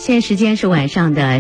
现在时间是晚上的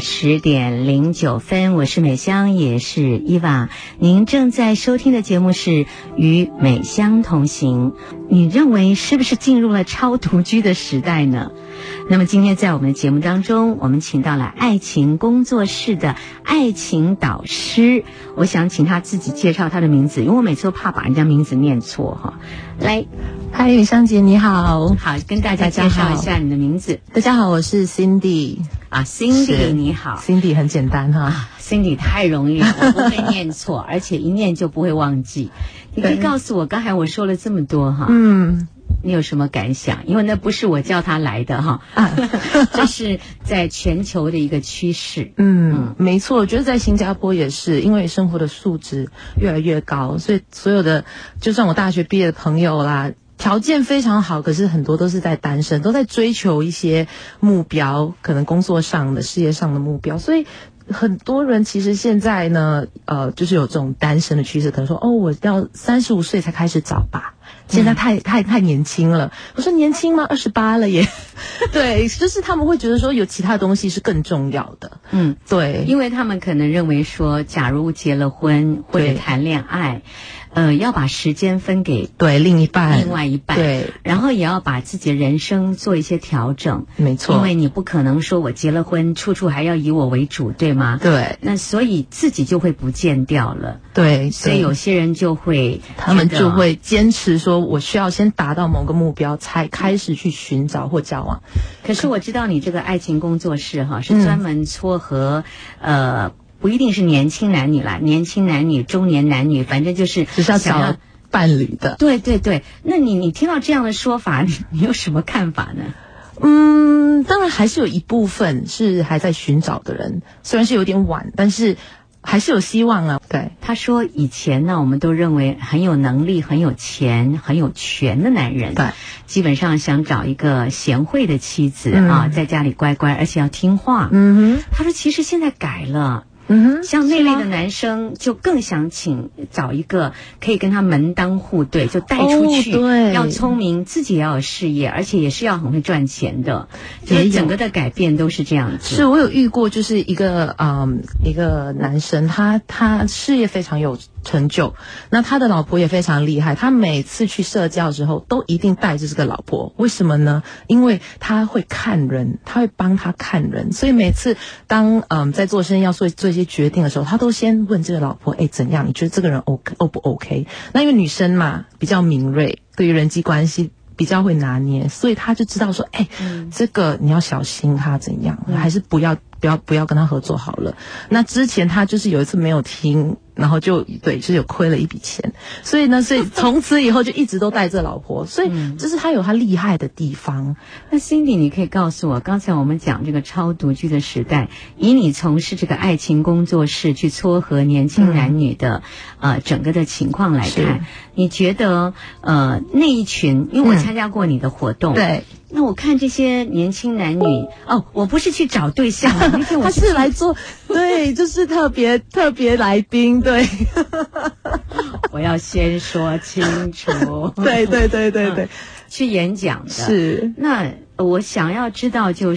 10:09，我是美香，也是伊娃。您正在收听的节目是与美香同行。你认为是不是进入了超独居的时代呢？那么今天在我们的节目当中，我们请到了爱情工作室的爱情导师，我想请他自己介绍他的名字，因为我每次都怕把人家名字念错哈。来， 嗨，美香姐你好。 好，跟大家介绍一下你的名字。 大家好，我是 Cindy 啊 ，Cindy 你好。 Cindy 很简单哈 ，Cindy 太容易了，我不会念错，而且一念就不会忘记。你可以告诉我，刚才我说了这么多哈，你有什么感想？因为那不是我叫他来的哈，这是在全球的一个趋势。 没错，我觉得在新加坡也是，因为生活的素质越来越高，所以所有的就算我大学毕业的朋友啦，条件非常好，可是很多都是在单身，都在追求一些目标，可能工作上的、事业上的目标，所以很多人其实现在呢，就是有这种单身的趋势，可能说我要35岁才开始找吧。现在太年轻了。我说年轻吗？28了耶。对，就是他们会觉得说有其他东西是更重要的。对， 因为他们可能认为说，假如结了婚或者谈恋爱，要把时间分给另外一半， 对， 然后也要把自己的人生做一些调整。 没错， 因为你不可能说我结了婚，处处还要以我为主，对吗？ 对， 那所以自己就会不见掉了。 对， 所以有些人就会， 他们就会坚持说，我需要先达到某个目标，才开始去寻找或交往。 可是我知道你这个爱情工作室哈，是专门撮合不一定是年轻男女啦，年轻男女、中年男女，反正就是只是要找伴侣的。 对对对，那你听到这样的说法，你有什么看法呢？ 当然还是有一部分是还在寻找的人，虽然是有点晚，但是还是有希望啊。对， 他说以前呢，我们都认为很有能力、很有钱、很有权的男人， 对， 基本上想找一个贤惠的妻子啊，在家里乖乖，而且要听话。他说其实现在改了。像那类的男生就更想找一个可以跟他门当户对，就带出去， 对， 要聪明，自己也要有事业，而且也是要很会赚钱的。就是整个的改变都是这样子。 是我有遇过，就是一个男生，他事业非常有成就，那他的老婆也非常厉害，他每次去社交之后都一定带着这个老婆。为什么呢？因为他会看人，他会帮他看人，所以每次当在做生意要做一些决定的时候，他都先问这个老婆，怎样？你觉得这个人 O不 OK？ 那因为女生嘛比较敏锐，对于人际关系比较会拿捏，所以他就知道说，这个你要小心他怎样，还是不要跟他合作好了。那之前他就是有一次没有听，然后就是有亏了一笔钱，所以从此以后就一直都带着老婆，所以这是他有他厉害的地方。 那 Cindy， 你可以告诉我，刚才我们讲这个超独居的时代，以你从事这个爱情工作室去撮合年轻男女的整个的情况来看，你觉得那一群，因为我参加过你的活动， 对。 那我看这些年轻男女，我不是去找对象，那天他是来做，对，就是特别来宾，对。 我要先说清楚， 对， 去演讲的是。 那我想要知道就是，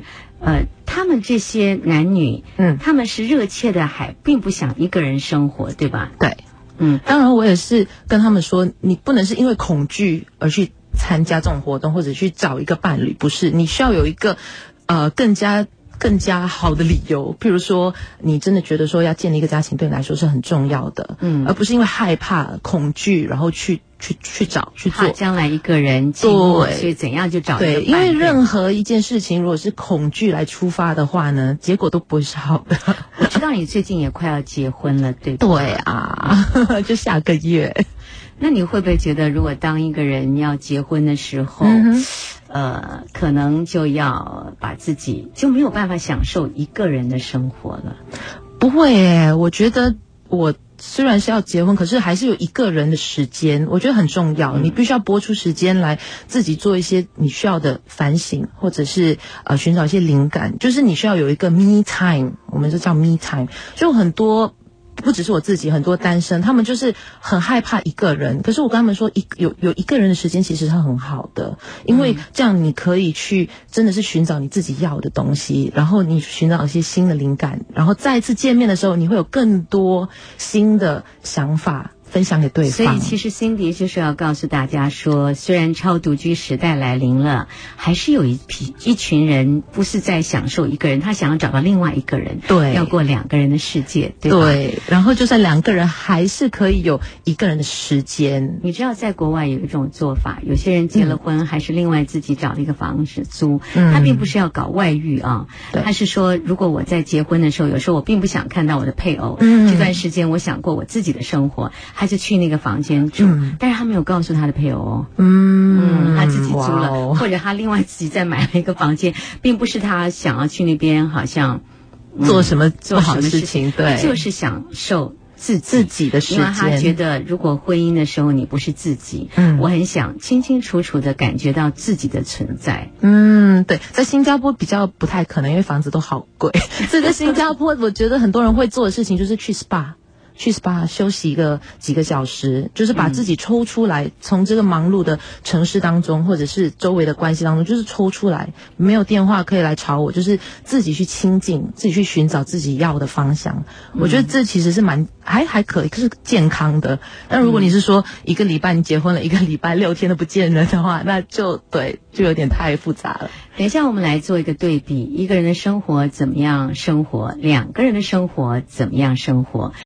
他们这些男女，他们是热切的，还并不想一个人生活，对吧？ 对，当然我也是跟他们说，你不能是因为恐惧而去参加这种活动，或者去找一个伴侣，不是，你需要有一个更加好的理由。譬如说你真的觉得说要建立一个家庭对你来说是很重要的，而不是因为害怕恐惧然后去找去做， 将来一个人寂寞，所以怎样就找一个伴侣。 对，因为任何一件事情如果是恐惧来出发的话呢，结果都不会是好的。 我知道你最近也快要结婚了，对吧？ 对啊，就下个月。 那你会不会觉得，如果当一个人要结婚的时候，可能就要把自己就没有办法享受一个人的生活了？ 不会耶，我觉得我虽然是要结婚，可是还是有一个人的时间，我觉得很重要。你必须要拨出时间来自己做一些你需要的反省，或者是寻找一些灵感，就是你需要有一个 me time， 我们就叫 me time， 就很多不只是我自己，很多单身他们就是很害怕一个人。可是我跟他们说，有一个人的时间其实是很好的，因为这样你可以去真的是寻找你自己要的东西，然后你寻找一些新的灵感，然后再一次见面的时候，你会有更多新的想法分享给对方。 所以其实Cindy就是要告诉大家说，虽然超独居时代来临了，还是有一群人不是在享受一个人，他想要找到另外一个人， 对， 要过两个人的世界，对吧？ 对，然后就算两个人还是可以有一个人的时间。 你知道在国外有一种做法，有些人结了婚，还是另外自己找了一个房子租，他并不是要搞外遇啊，他是说如果我在结婚的时候，有时候我并不想看到我的配偶，这段时间我想过我自己的生活，他就去那个房间住，但是他没有告诉他的配偶他自己租了，或者他另外自己再买了一个房间，并不是他想要去那边好像做什么不好的事情，对， 就是享受自己的时间。 因为他觉得如果婚姻的时候你不是自己，我很想清清楚楚的感觉到自己的存在。 对，在新加坡比较不太可能，因为房子都好贵。所以在新加坡我觉得很多人会做的事情就是去 SPA休息几个小时，就是把自己抽出来，从这个忙碌的城市当中，或者是周围的关系当中，就是抽出来，没有电话可以来吵我，就是自己去亲近，自己去寻找自己要的方向。我觉得这其实是还可以，是健康的。但如果你是说一个礼拜你结婚了，1个礼拜6天都不见人的话，那就有点太复杂了。 等一下我们来做一个对比，一个人的生活怎么样生活，两个人的生活怎么样生活。